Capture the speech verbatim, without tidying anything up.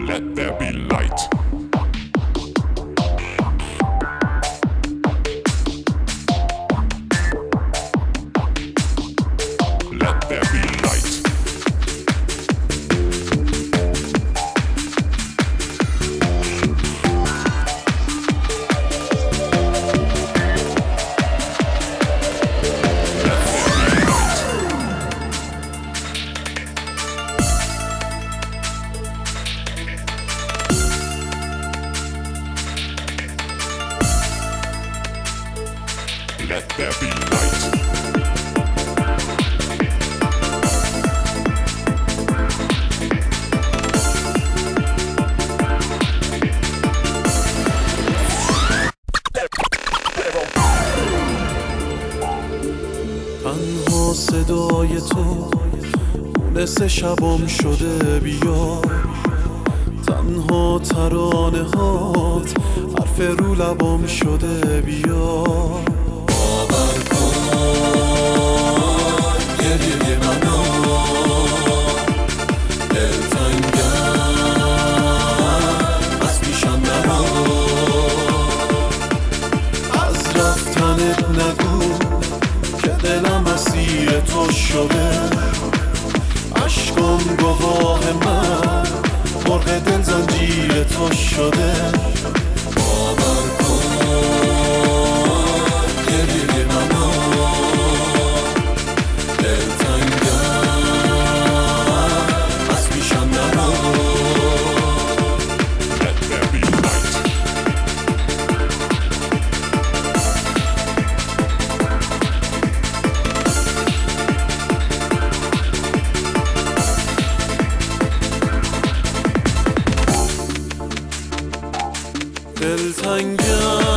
Let there be light. Let there be light. Let there be light. تنها صدای تو مونس شبم شده، بیا تنها ترانه هات حرف رو لبم شده، بیا باور کن گریه منو دلتنگم از پیشم نرو، از رفتنت نگو که دلم اسیر تو شده، عشقم گواه من مرغ دل زنجیر تو شده، باور کن گریه منو دلتنگم از پیشم نرو. Let there be light. دلتنگم